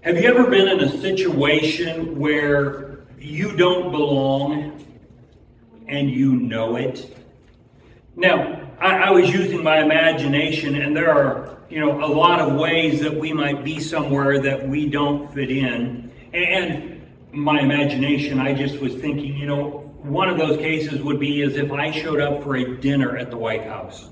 Have you ever been in a situation where you don't belong and you know it? Now, I was using my imagination, and there are, a lot of ways that we might be somewhere that we don't fit in. And my imagination, I just was thinking, one of those cases would be as if I showed up for a dinner at the White House.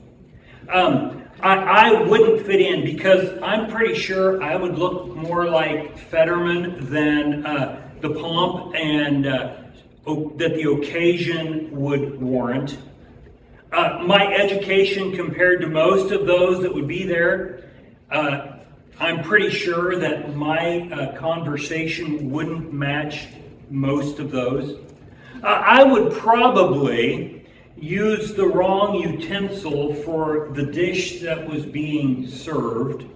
I wouldn't fit in because I'm pretty sure I would look more like Fetterman than the pomp and that the occasion would warrant. My education compared to most of those that would be there, I'm pretty sure that my conversation wouldn't match most of those. I would probably use the wrong utensil for the dish that was being served.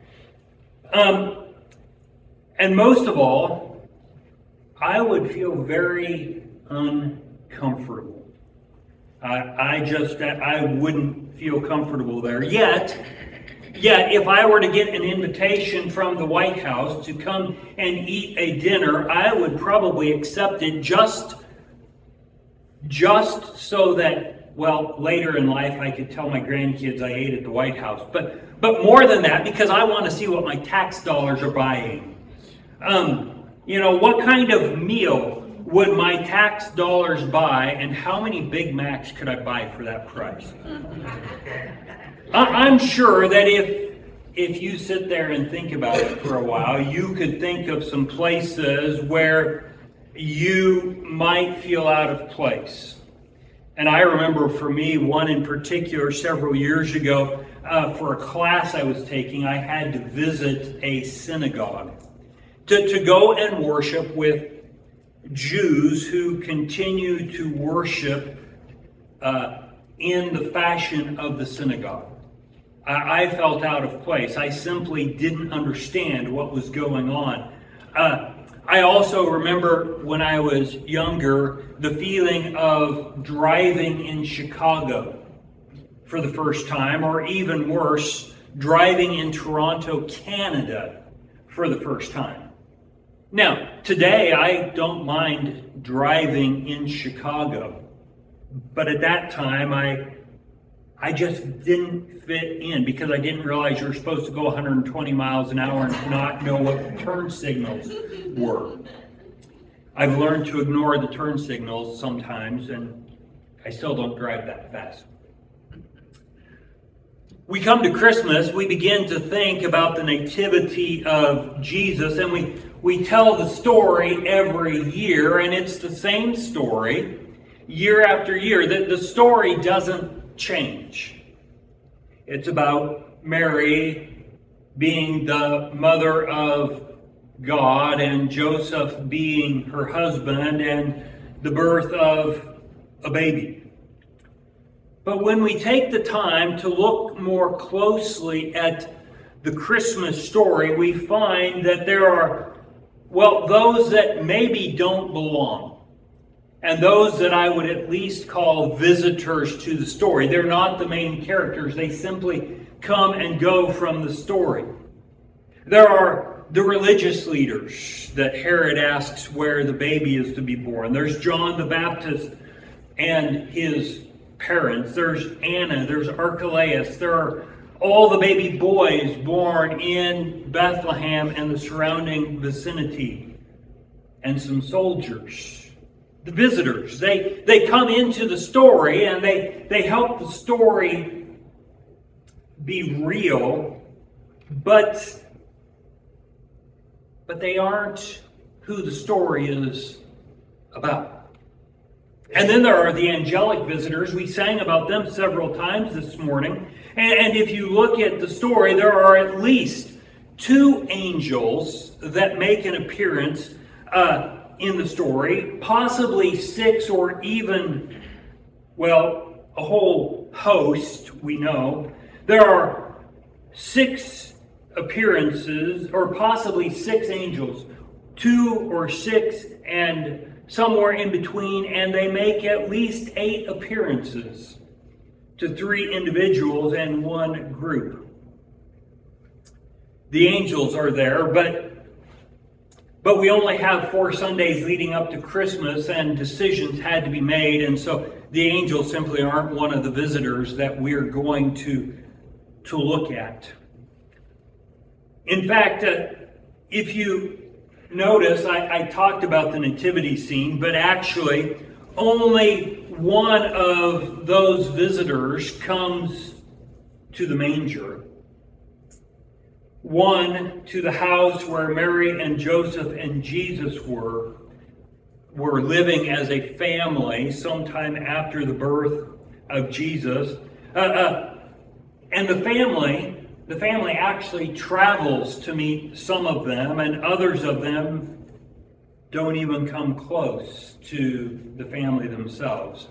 And most of all, I would feel very uncomfortable. I wouldn't feel comfortable there. Yet, if I were to get an invitation from the White House to come and eat a dinner, I would probably accept it just so that, later in life I could tell my grandkids I ate at the White House. But more than that, because I want to see what my tax dollars are buying. What kind of meal would my tax dollars buy, and how many Big Macs could I buy for that price? I'm sure that if you sit there and think about it for a while, you could think of some places where you might feel out of place. And I remember for me, one in particular, several years ago, for a class I was taking, I had to visit a synagogue to go and worship with Jews who continue to worship in the fashion of the synagogue. I felt out of place. I simply didn't understand what was going on. I also remember when I was younger, the feeling of driving in Chicago for the first time, or even worse, driving in Toronto, Canada for the first time. Now, today I don't mind driving in Chicago, but at that time I just didn't fit in because I didn't realize you were supposed to go 120 miles an hour and not know what turn signals were. I've learned to ignore the turn signals sometimes, and I still don't drive that fast. We come to Christmas, we begin to think about the nativity of Jesus, and we tell the story every year, and it's the same story year after year. The story doesn't change. It's about Mary being the mother of God and Joseph being her husband and the birth of a baby. But when we take the time to look more closely at the Christmas story, we find that there are, those that maybe don't belong. And those that I would at least call visitors to the story. They're not the main characters. They simply come and go from the story. There are the religious leaders that Herod asks where the baby is to be born. There's John the Baptist and his parents. There's Anna. There's Archelaus. There are all the baby boys born in Bethlehem and the surrounding vicinity. And some soldiers. The visitors, they come into the story and they help the story be real, but they aren't who the story is about. And then there are the angelic visitors. We sang about them several times this morning. And if you look at the story, there are at least 2 angels that make an appearance in the story, possibly 6 or even, a whole host, we know. There are 6 appearances, or possibly 6 angels, 2 or 6 and somewhere in between, and they make at least 8 appearances to 3 individuals and 1 group. The angels are there, but But we only have 4 Sundays leading up to Christmas, and decisions had to be made, and so the angels simply aren't one of the visitors that we're going to look at. In fact, if you notice, I talked about the nativity scene, but actually only one of those visitors comes to the manger. One to the house where Mary and Joseph and Jesus were living as a family sometime after the birth of Jesus. And the family actually travels to meet some of them, and others of them don't even come close to the family themselves.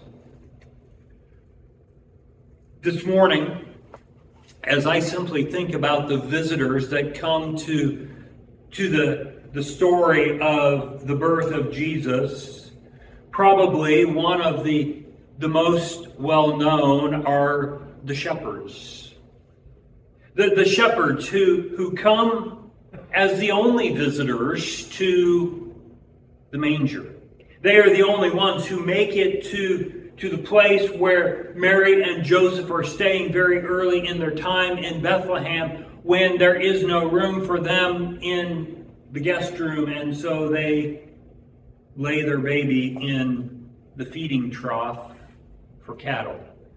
This morning, as I simply think about the visitors that come to the story of the birth of Jesus, probably one of the most well-known are the shepherds. The shepherds who come as the only visitors to the manger. They are the only ones who make it to the place where Mary and Joseph are staying very early in their time in Bethlehem, when there is no room for them in the guest room, and so they lay their baby in the feeding trough for cattle.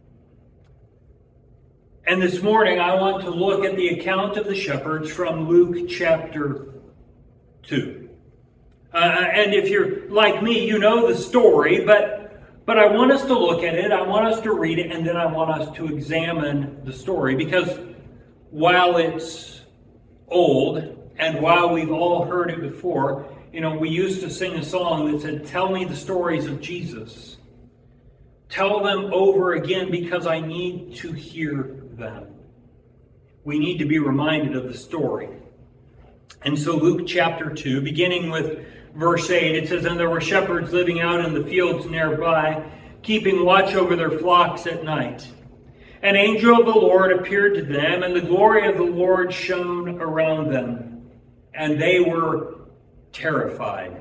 And this morning I want to look at the account of the shepherds from Luke chapter 2. And if you're like me, you know the story, but I want us to look at it, I want us to read it, and then I want us to examine the story. Because while it's old, and while we've all heard it before, we used to sing a song that said, "Tell me the stories of Jesus. Tell them over again, because I need to hear them." We need to be reminded of the story. And so Luke chapter 2, beginning with verse 8, it says, "And there were shepherds living out in the fields nearby, keeping watch over their flocks at night. An angel of the Lord appeared to them, and the glory of the Lord shone around them, and they were terrified.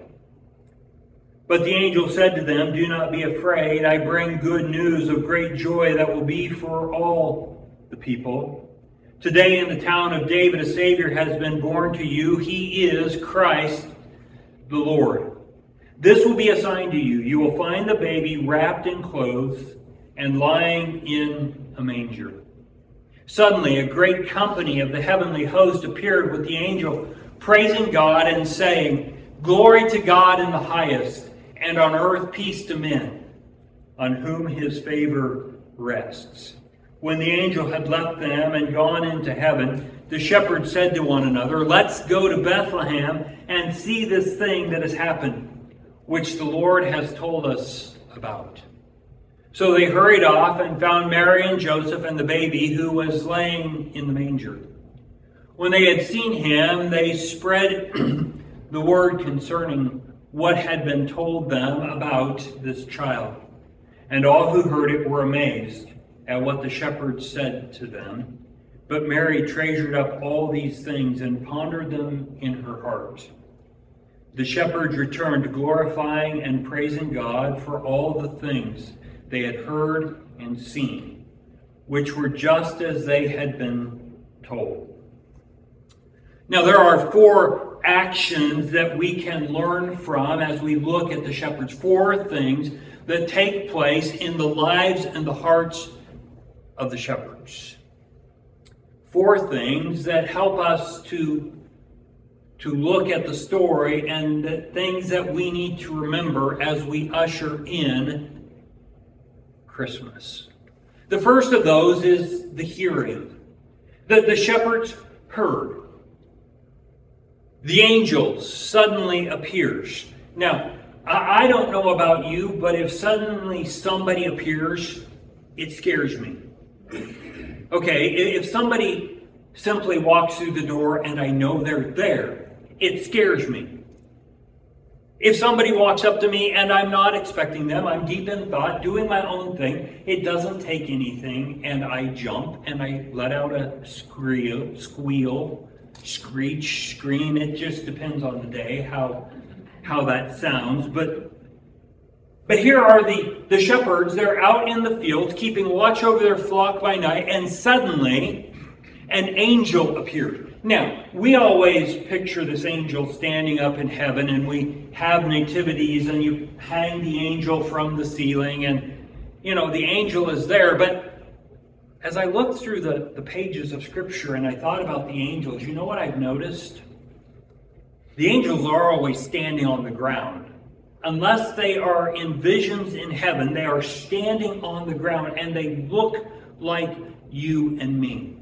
But the angel said to them, 'Do not be afraid. I bring good news of great joy that will be for all the people. Today in the town of David a Savior has been born to you. He is Christ the Lord. This will be a sign to you. You will find the baby wrapped in clothes and lying in a manger.' Suddenly a great company of the heavenly host appeared with the angel, praising God and saying, 'Glory to God in the highest, and on earth peace to men, on whom his favor rests.' When the angel had left them and gone into heaven, the shepherds said to one another, 'Let's go to Bethlehem and see this thing that has happened, which the Lord has told us about.' So they hurried off and found Mary and Joseph and the baby, who was laying in the manger. When they had seen him, they spread the word concerning what had been told them about this child. And all who heard it were amazed at what the shepherds said to them. But Mary treasured up all these things and pondered them in her heart. The shepherds returned, glorifying and praising God for all the things they had heard and seen, which were just as they had been told." Now, there are 4 actions that we can learn from as we look at the shepherds. 4 things that take place in the lives and the hearts of the shepherds. 4 things that help us to look at the story, and the things that we need to remember as we usher in Christmas. The first of those is the hearing. The shepherds heard. The angel suddenly appears. Now, I don't know about you, but if suddenly somebody appears, it scares me. Okay, if somebody simply walks through the door and I know they're there, it scares me. If somebody walks up to me and I'm not expecting them, I'm deep in thought, doing my own thing, it doesn't take anything, and I jump and I let out a squeal, screech, scream. It just depends on the day how that sounds. But here are the shepherds. They're out in the fields keeping watch over their flock by night, and suddenly an angel appeared. Now, we always picture this angel standing up in heaven, and we have nativities, and you hang the angel from the ceiling, and, the angel is there. But as I looked through the pages of Scripture and I thought about the angels, you know what I've noticed? The angels are always standing on the ground. Unless they are in visions in heaven, they are standing on the ground, and they look like you and me.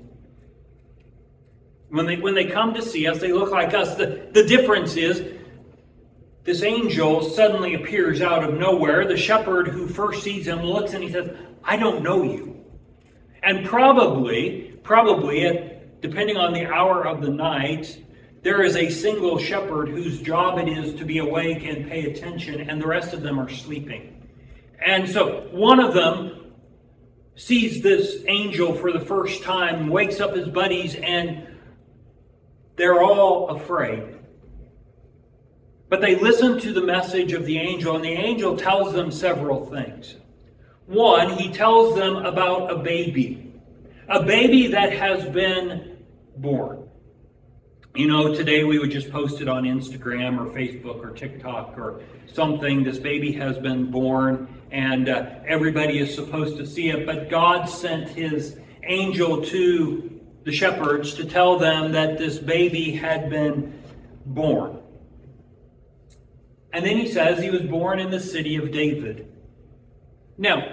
When they come to see us, they look like us. The difference is this angel suddenly appears out of nowhere. The shepherd who first sees him looks and he says, "I don't know you." And probably, depending on the hour of the night, there is a single shepherd whose job it is to be awake and pay attention, and the rest of them are sleeping. And so one of them sees this angel for the first time, wakes up his buddies, and they're all afraid. But they listen to the message of the angel, and the angel tells them several things. One, he tells them about a baby that has been born. Today we would just post it on Instagram or Facebook or TikTok or something. This baby has been born, and everybody is supposed to see it. But God sent his angel to the shepherds to tell them that this baby had been born. And then he says he was born in the city of David. Now,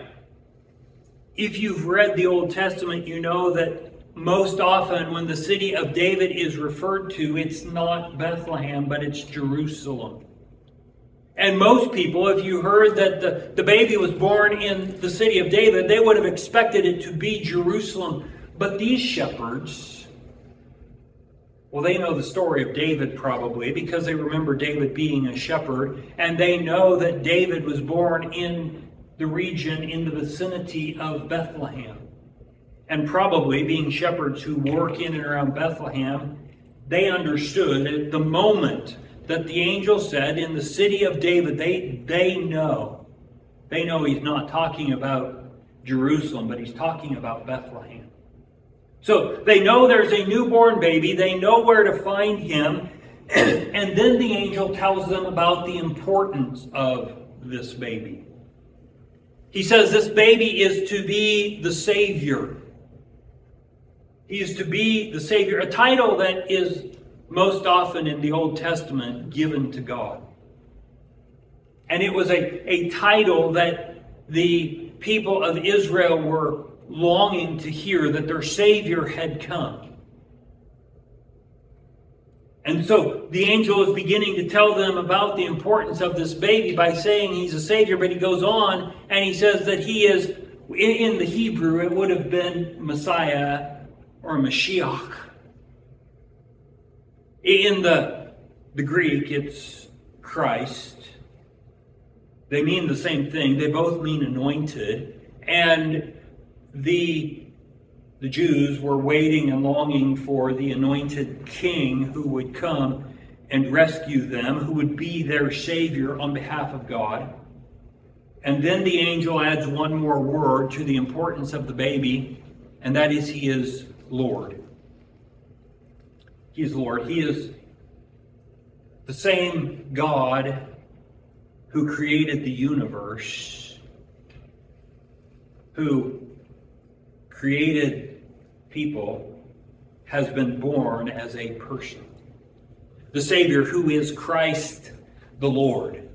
if you've read the Old Testament, you know that most often when the city of David is referred to, it's not Bethlehem, but it's Jerusalem. And most people, if you heard that the baby was born in the city of David, they would have expected it to be Jerusalem. But these shepherds, well, they know the story of David probably because they remember David being a shepherd, and they know that David was born in the region in the vicinity of Bethlehem. And probably being shepherds who work in and around Bethlehem, they understood at the moment that the angel said in the city of David, they know he's not talking about Jerusalem, but he's talking about Bethlehem. So they know there's a newborn baby. They know where to find him. And then the angel tells them about the importance of this baby. He says this baby is to be the Savior. He is to be the Savior, a title that is most often in the Old Testament given to God. And it was a title that the people of Israel were longing to hear, that their Savior had come. And so the angel is beginning to tell them about the importance of this baby by saying he's a Savior, but he goes on and he says that he is, in the Hebrew, it would have been Messiah or Mashiach. In the Greek, it's Christ. They mean the same thing. They both mean anointed. And the Jews were waiting and longing for the anointed king who would come and rescue them, who would be their Savior on behalf of God. And then the angel adds one more word to the importance of the baby, and that is he is Lord. He is Lord. He is the same God who created the universe, who created people, has been born as a person. The Savior who is Christ the Lord.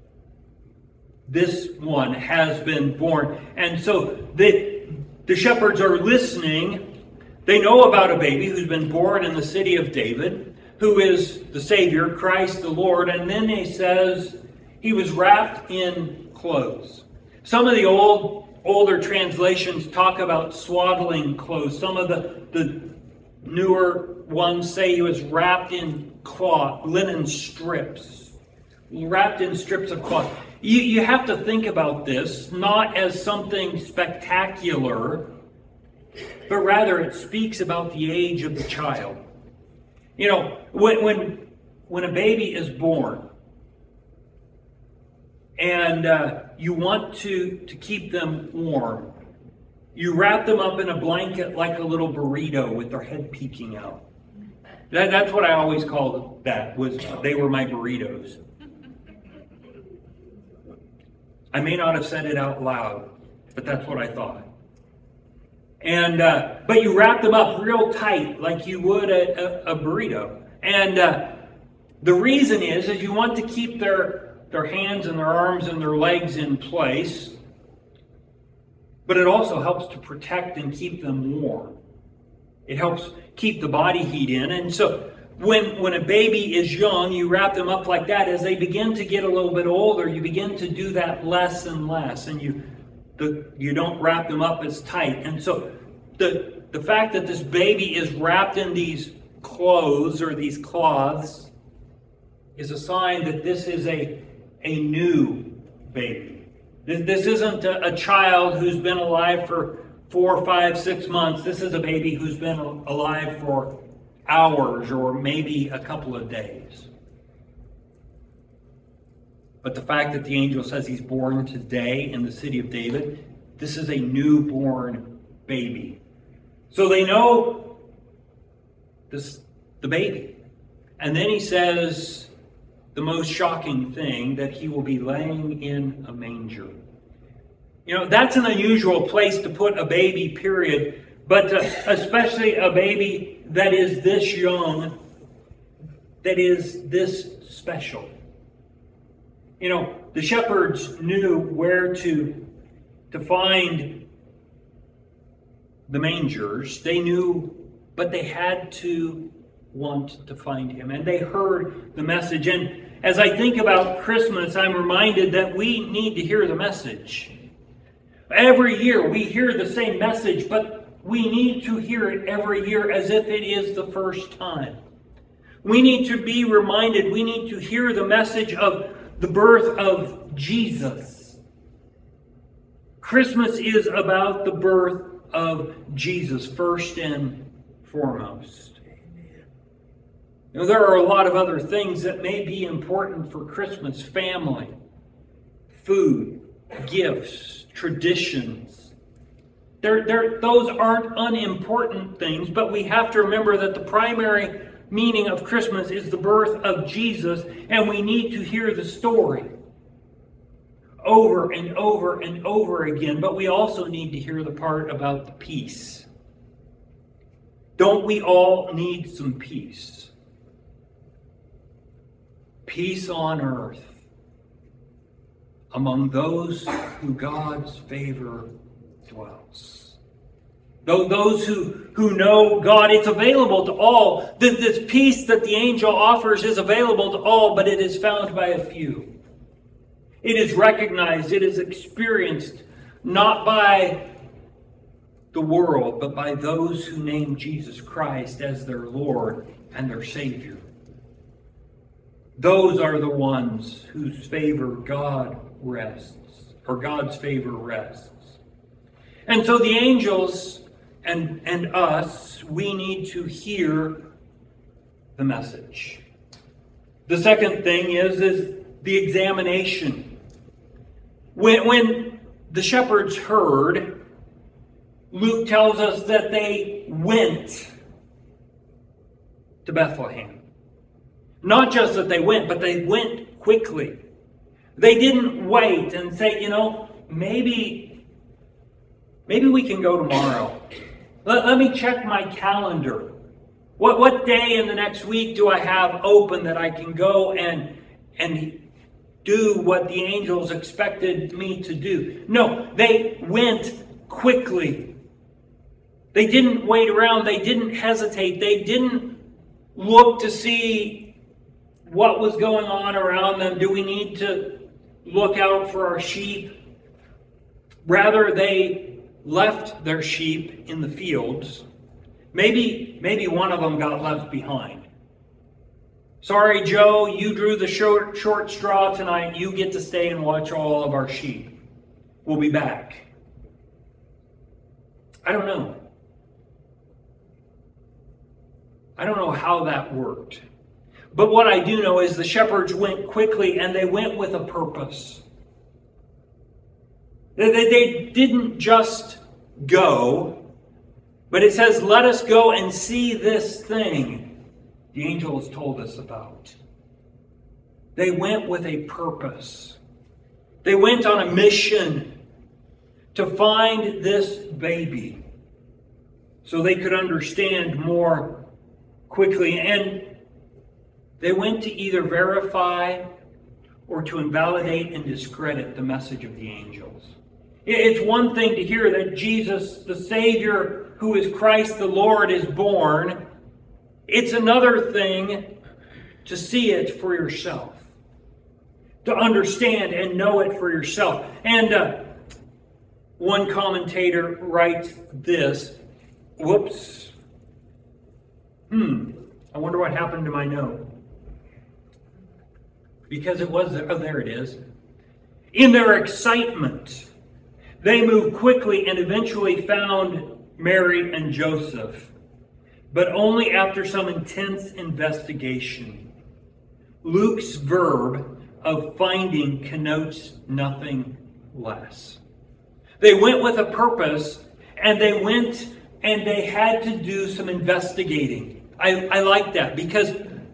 This one has been born. And so the shepherds are listening. They know about a baby who's been born in the city of David, who is the Savior, Christ the Lord. And then he says he was wrapped in clothes. Some of the older translations talk about swaddling clothes. Some of the newer ones say he was wrapped in cloth, linen strips, wrapped in strips of cloth. You have to think about this not as something spectacular, but rather it speaks about the age of the child. You know, when a baby is born and you want to keep them warm, you wrap them up in a blanket like a little burrito with their head peeking out. That's what I always called that, was they were my burritos. I may not have said it out loud, but that's what I thought. And but you wrap them up real tight like you would a burrito. And the reason is you want to keep their hands and their arms and their legs in place, but it also helps to protect and keep them warm. It helps keep the body heat in. And so when a baby is young, you wrap them up like that. As they begin to get a little bit older, you begin to do that less and less. And you don't wrap them up as tight. And so the fact that this baby is wrapped in these clothes or these cloths is a sign that this is a new baby. This isn't a child who's been alive for 4, 5, 6 months. This is a baby who's been alive for hours or maybe a couple of days. But the fact that the angel says he's born today in the city of David, this is a newborn baby. So they know the baby. And then he says the most shocking thing, that he will be laying in a manger. You know, that's an unusual place to put a baby, period. But especially a baby that is this young, that is this special. You know, the shepherds knew where to find the mangers. They knew, but they had to want to find him. And they heard the message. And as I think about Christmas, I'm reminded that we need to hear the message. Every year we hear the same message, but we need to hear it every year as if it is the first time. We need to be reminded, we need to hear the message of the birth of Jesus. Christmas is about the birth of Jesus, first and foremost. You know, there are a lot of other things that may be important for Christmas: family, food, gifts, traditions. Those aren't unimportant things, but we have to remember that the primary meaning of Christmas is the birth of Jesus, and we need to hear the story over and over and over again. But we also need to hear the part about the peace. Don't we all need some peace? Peace on earth among those who God's favor dwells. Those who know God, it's available to all. This peace that the angel offers is available to all, but it is found by a few. It is recognized, it is experienced, not by the world, but by those who name Jesus Christ as their Lord and their Savior. Those are the ones whose favor God rests, or God's favor rests. And so the angels and us, we need to hear the message. The second thing is the examination. When the shepherds heard, Luke tells us that they went to Bethlehem. Not just that they went, but they went quickly. They didn't wait and say, you know, maybe we can go tomorrow. Let me check my calendar. What day in the next week do I have open that I can go and do what the angels expected me to do? No, they went quickly. They didn't wait around. They didn't hesitate. They didn't look to see what was going on around them. Do we need to look out for our sheep? Rather, they left their sheep in the fields. Maybe one of them got left behind. Sorry, Joe, you drew the short straw tonight. You get to stay and watch all of our sheep. We'll be back. I don't know. I don't know how that worked. But what I do know is the shepherds went quickly, and they went with a purpose. They didn't just go, but it says, let us go and see this thing the angel has told us about. They went with a purpose. They went on a mission to find this baby so they could understand more quickly. And they went to either verify or to invalidate and discredit the message of the angels. It's one thing to hear that Jesus, the Savior, who is Christ the Lord, is born. It's another thing to see it for yourself, to understand and know it for yourself. And one commentator writes this. Whoops. I wonder what happened to my note. Because it was, oh, there it is. In their excitement, they moved quickly and eventually found Mary and Joseph, but only after some intense investigation. Luke's verb of finding connotes nothing less. They went with a purpose, and they went and they had to do some investigating. I like that because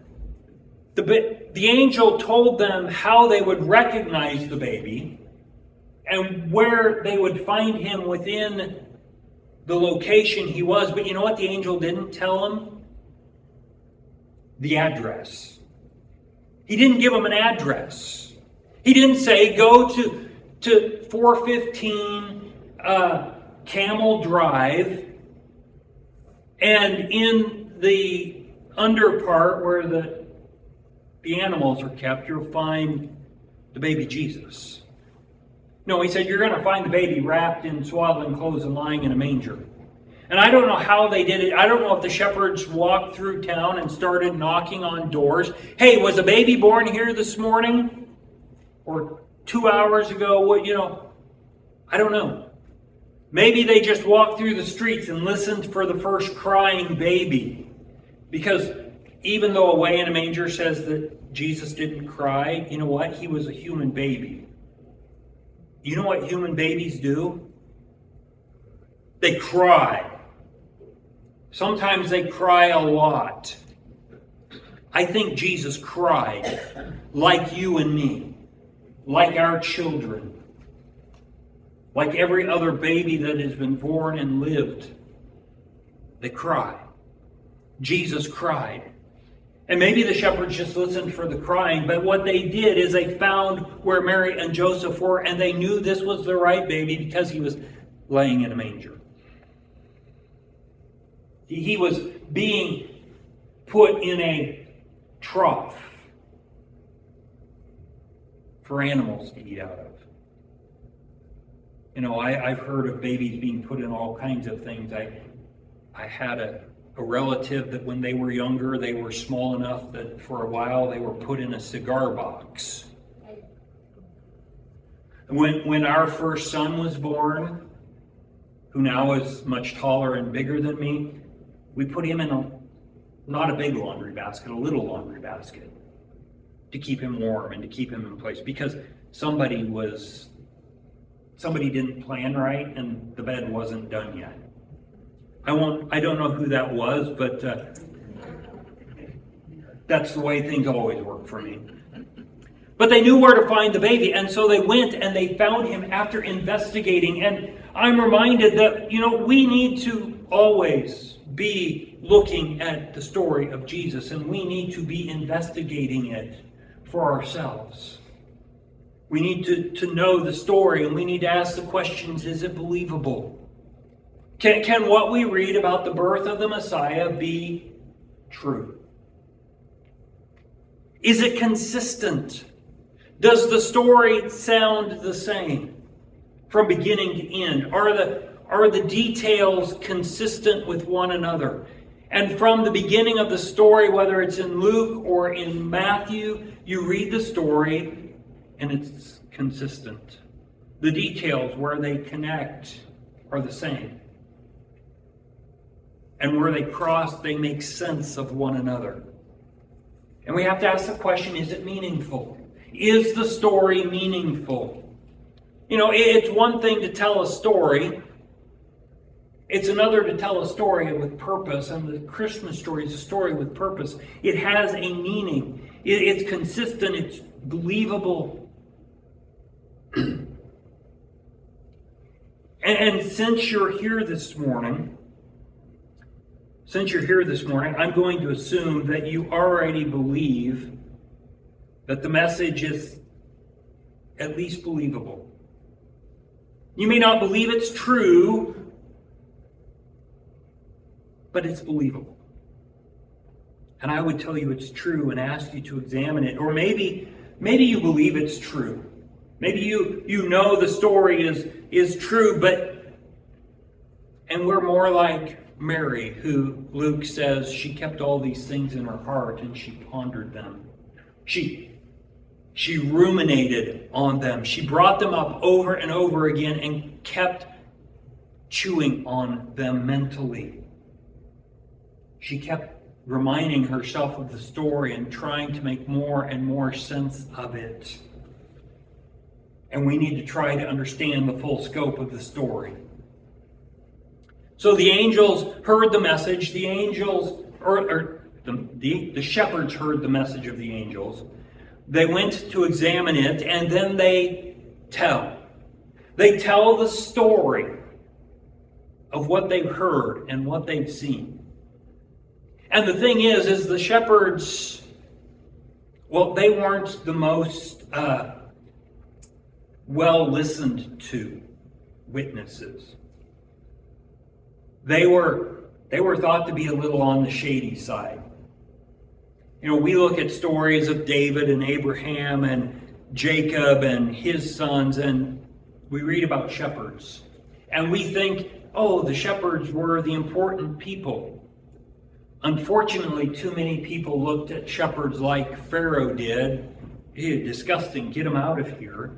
the angel told them how they would recognize the baby and where they would find him within the location he was. But you know what the angel didn't tell them? The address. He didn't give them an address. He didn't say, go to 415 Camel Drive, and in the under part where the animals are kept, you'll find the baby Jesus. No, he said, you're going to find the baby wrapped in swaddling clothes and lying in a manger. And I don't know how they did it. I don't know if the shepherds walked through town and started knocking on doors. Hey, was a baby born here this morning? Or 2 hours ago? What, I don't know. Maybe they just walked through the streets and listened for the first crying baby. Because even though away in a manger says that Jesus didn't cry, you know what? He was a human baby. You know what human babies do? They cry. Sometimes they cry a lot. I think Jesus cried like you and me, like our children, like every other baby that has been born and lived. They cry. Jesus cried. And maybe the shepherds just listened for the crying, but what they did is they found where Mary and Joseph were, and they knew this was the right baby because he was laying in a manger. He was being put in a trough for animals to eat out of. I've heard of babies being put in all kinds of things. I had a relative that when they were younger, they were small enough that for a while they were put in a cigar box. When our first son was born, who now is much taller and bigger than me, we put him in not a big laundry basket, a little laundry basket, to keep him warm and to keep him in place, because somebody didn't plan right and the bed wasn't done yet. I don't know who that was, but that's the way things always work for me. But they knew where to find the baby, and so they went and they found him after investigating. And I'm reminded that, we need to always be looking at the story of Jesus, and we need to be investigating it for ourselves. We need to know the story, and we need to ask the questions, is it believable? Can what we read about the birth of the Messiah be true? Is it consistent? Does the story sound the same from beginning to end? Are the details consistent with one another? And from the beginning of the story, whether it's in Luke or in Matthew, you read the story and it's consistent. The details where they connect are the same. And where they cross, they make sense of one another. And we have to ask the question, is it meaningful? Is the story meaningful? You know, it's one thing to tell a story. It's another to tell a story with purpose. And the Christmas story is a story with purpose. It has a meaning. It's consistent. It's believable. And since you're here this morning, I'm going to assume that you already believe that the message is at least believable. You may not believe it's true, but it's believable. And I would tell you it's true and ask you to examine it. Or maybe you believe it's true. Maybe you know the story is true, and we're more like Mary, who Luke says she kept all these things in her heart and she pondered them. She ruminated on them. She brought them up over and over again and kept chewing on them mentally. She kept reminding herself of the story and trying to make more and more sense of it. And we need to try to understand the full scope of the story. So the angels heard the message. The angels, the shepherds heard the message of the angels. They went to examine it, and then they tell. They tell the story of what they've heard and what they've seen. And the thing is the shepherds, well, they weren't the most well listened to witnesses. They were thought to be a little on the shady side. You know, we look at stories of David and Abraham and Jacob and his sons, and we read about shepherds. And we think, oh, the shepherds were the important people. Unfortunately, too many people looked at shepherds like Pharaoh did. Ew, disgusting, get them out of here.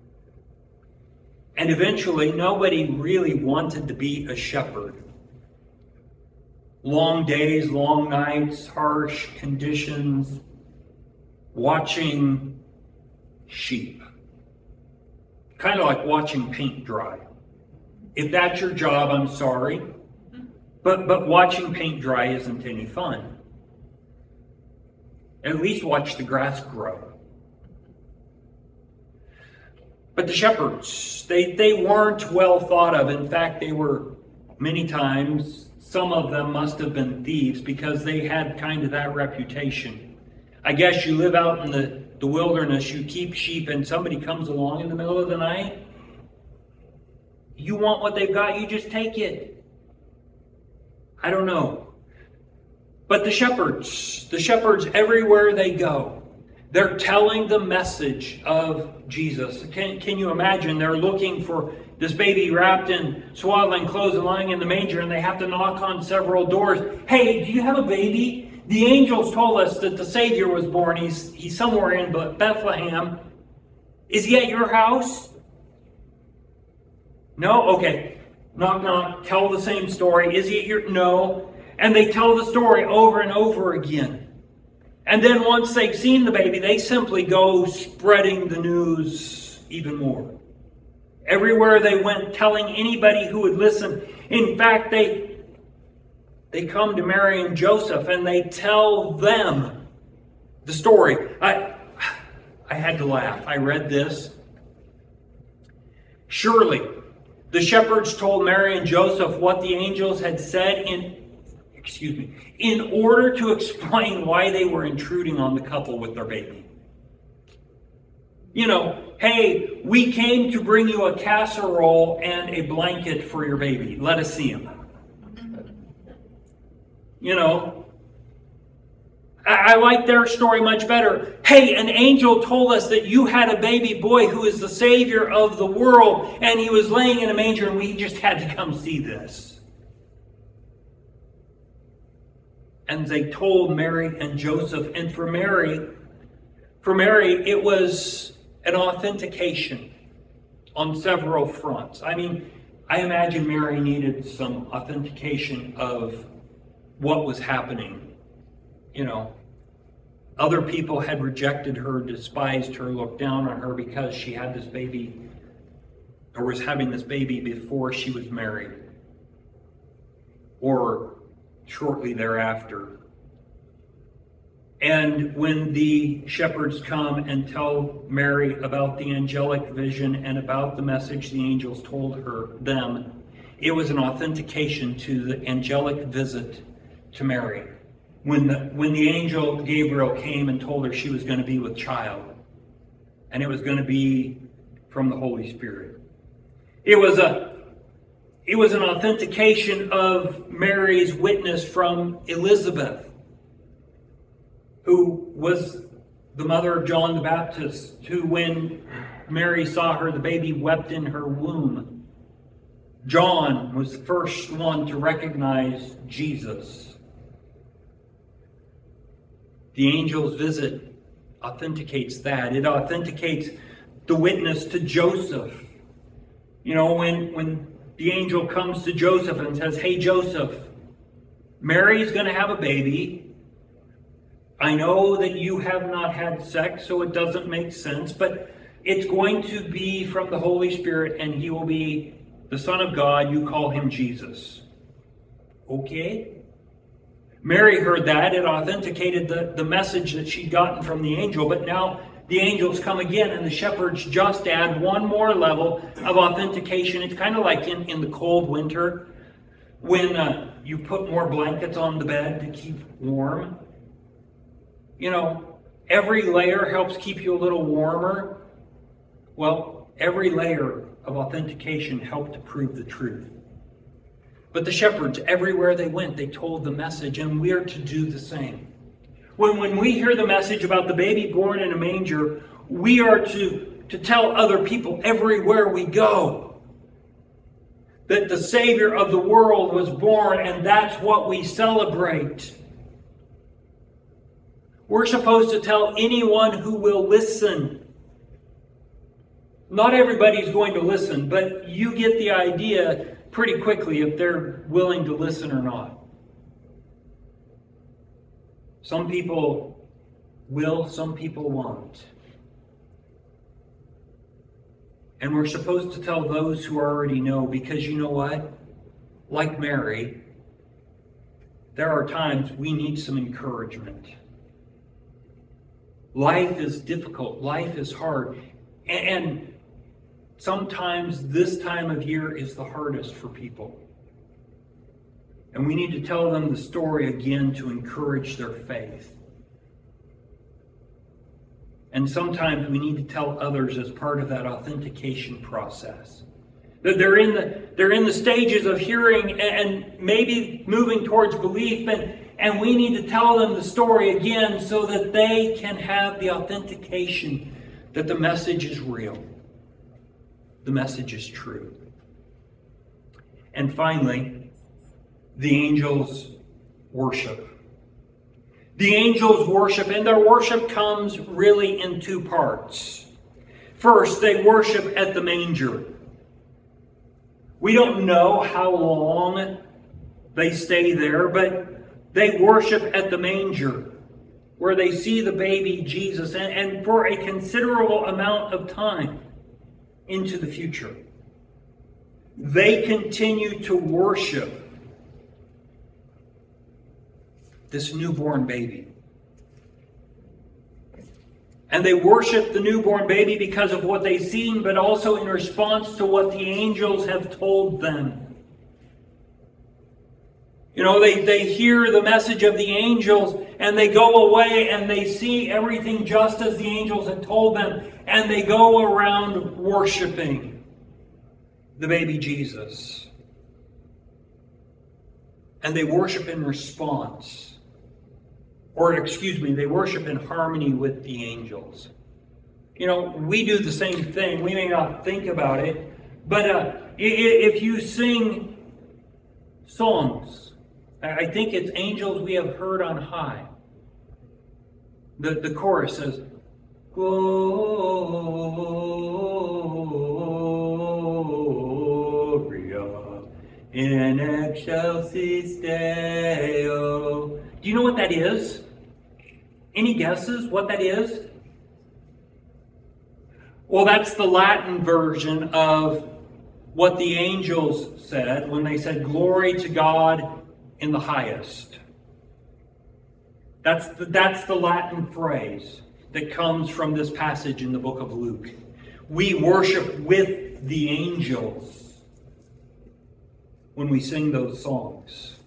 And eventually, nobody really wanted to be a shepherd. Long days, long nights, harsh conditions, watching sheep. Kind of like watching paint dry. If that's your job, I'm sorry. But watching paint dry isn't any fun. At least watch the grass grow. But the shepherds, they weren't well thought of. In fact, they were many times, some of them must have been thieves because they had kind of that reputation. I guess you live out in the wilderness, you keep sheep, and somebody comes along in the middle of the night. You want what they've got, you just take it. I don't know. But the shepherds everywhere they go, they're telling the message of Jesus. Can you imagine? They're looking for this baby wrapped in swaddling clothes and lying in the manger, and they have to knock on several doors. Hey, do you have a baby? The angels told us that the Savior was born. He's somewhere in Bethlehem. Is he at your house? No? Okay. Knock, knock. Tell the same story. Is he at your... No. And they tell the story over and over again. And then once they've seen the baby, they simply go spreading the news even more. Everywhere they went, telling anybody who would listen. In fact, they come to Mary and Joseph and they tell them the story. I had to laugh. I read this. Surely, the shepherds told Mary and Joseph what the angels had said in order to explain why they were intruding on the couple with their baby. You know, hey, we came to bring you a casserole and a blanket for your baby. Let us see him. You know, I like their story much better. Hey, an angel told us that you had a baby boy who is the Savior of the world, and he was laying in a manger, and we just had to come see this. And they told Mary and Joseph, and for Mary, it was an authentication on several fronts. I mean, I imagine Mary needed some authentication of what was happening. Other people had rejected her, despised her, looked down on her because she had this baby, or was having this baby before she was married, or shortly thereafter. And when the shepherds come and tell Mary about the angelic vision and about the message the angels told them, it was an authentication to the angelic visit to Mary. When the angel Gabriel came and told her she was going to be with child, and it was going to be from the Holy Spirit. It was an authentication of Mary's witness from Elizabeth, who was the mother of John the Baptist, who, when Mary saw her, the baby wept in her womb. John was the first one to recognize Jesus. The angel's visit authenticates that. It authenticates the witness to Joseph. When the angel comes to Joseph and says, "Hey, Joseph, Mary's going to have a baby. I know that you have not had sex, so it doesn't make sense, but it's going to be from the Holy Spirit, and he will be the Son of God. You call him Jesus." Okay? Mary heard that. It authenticated the message that she'd gotten from the angel, but now the angels come again, and the shepherds just add one more level of authentication. It's kind of like in the cold winter when you put more blankets on the bed to keep warm. Every layer helps keep you a little warmer. Well, every layer of authentication helped to prove the truth. But the shepherds, everywhere they went, they told the message, and we are to do the same. When we hear the message about the baby born in a manger, we are to tell other people everywhere we go that the Savior of the world was born, and that's what we celebrate. We're supposed to tell anyone who will listen. Not everybody's going to listen, but you get the idea pretty quickly if they're willing to listen or not. Some people will, some people won't. And we're supposed to tell those who already know, because you know what? Like Mary, there are times we need some encouragement. Life is difficult. Life is hard. And sometimes this time of year is the hardest for people. And we need to tell them the story again to encourage their faith. And sometimes we need to tell others as part of that authentication process. That they're in the stages of hearing and maybe moving towards belief, and we need to tell them the story again so that they can have the authentication that the message is real. The message is true. And finally, the angels worship. The angels worship, and their worship comes really in two parts. First, they worship at the manger. We don't know how long they stay there, but they worship at the manger, where they see the baby Jesus, and for a considerable amount of time into the future. They continue to worship this newborn baby. And they worship the newborn baby because of what they've seen, but also in response to what the angels have told them. They hear the message of the angels, and they go away and they see everything just as the angels had told them, and they go around worshiping the baby Jesus. And they worship in response. They worship in harmony with the angels. We do the same thing. We may not think about it, but if you sing songs, I think it's Angels We Have Heard on High. The chorus says, Gloria In excelsis Deo. Do you know what that is? Any guesses what that is? Well, that's the Latin version of what the angels said when they said, "Glory to God in the highest." That's the Latin phrase that comes from this passage in the book of Luke. We worship with the angels when we sing those songs.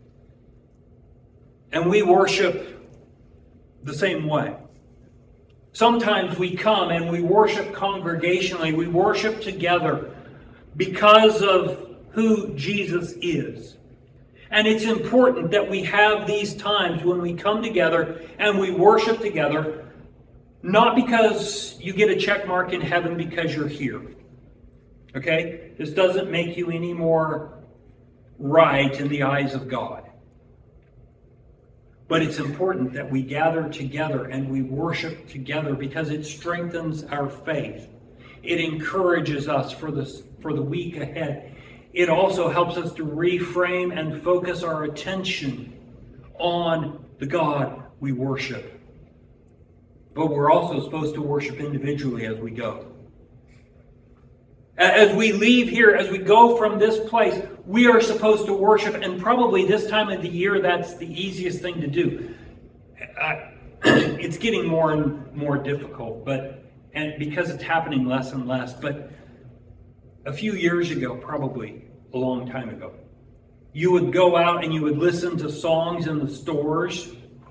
And we worship the same way. Sometimes we come and we worship congregationally. We worship together because of who Jesus is. And it's important that we have these times when we come together and we worship together, not because you get a check mark in heaven because you're here. Okay? This doesn't make you any more right in the eyes of God. But it's important that we gather together and we worship together because it strengthens our faith. It encourages us for the week ahead. It also helps us to reframe and focus our attention on the God we worship. But we're also supposed to worship individually as we go. As we leave here, as we go from this place, we are supposed to worship, and probably this time of the year, that's the easiest thing to do. It's getting more and more difficult, and because it's happening less and less. But a few years ago, probably a long time ago, you would go out and you would listen to songs in the stores,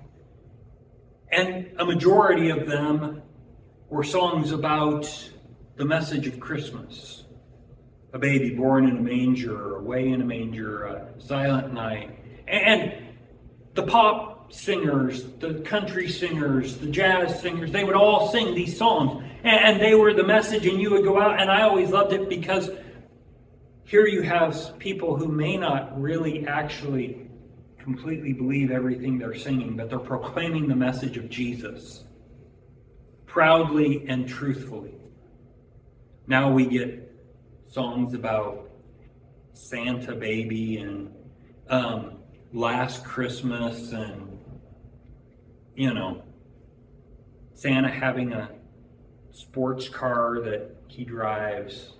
and a majority of them were songs about the message of Christmas. A baby born in a manger, away in a manger, a silent night. And the pop singers, the country singers, the jazz singers, they would all sing these songs. And they were the message, and you would go out. And I always loved it because here you have people who may not really actually completely believe everything they're singing, but they're proclaiming the message of Jesus proudly and truthfully. Now we get songs about Santa baby and last Christmas and, Santa having a sports car that he drives.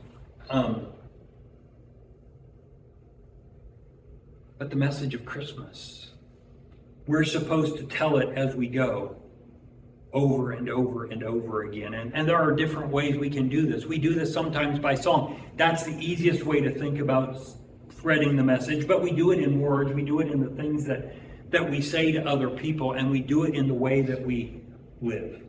But the message of Christmas, we're supposed to tell it as we go, over and over and over again. And there are different ways we can do this. We do this sometimes by song. That's the easiest way to think about spreading the message. But we do it in words. We do it in the things that we say to other people. And we do it in the way that we live.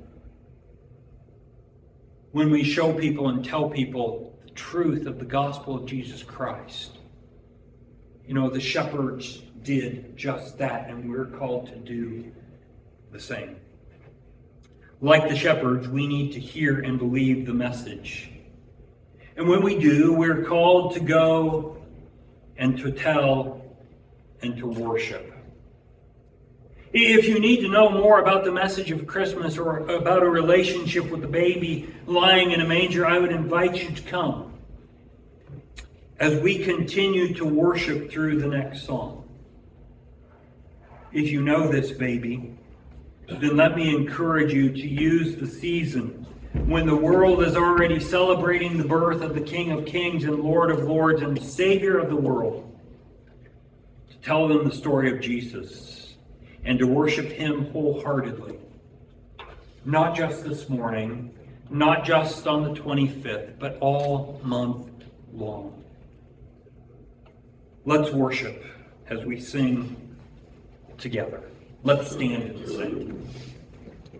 When we show people and tell people the truth of the gospel of Jesus Christ. The shepherds did just that. And we're called to do the same. Like the shepherds, we need to hear and believe the message. And when we do, we're called to go and to tell and to worship. If you need to know more about the message of Christmas or about a relationship with the baby lying in a manger, I would invite you to come as we continue to worship through the next song. If you know this baby, then let me encourage you to use the season when the world is already celebrating the birth of the King of Kings and Lord of Lords and Savior of the world, to tell them the story of Jesus and to worship Him wholeheartedly. Not just this morning, not just on the 25th, but all month long. Let's worship as we sing together. Let's stand and sing.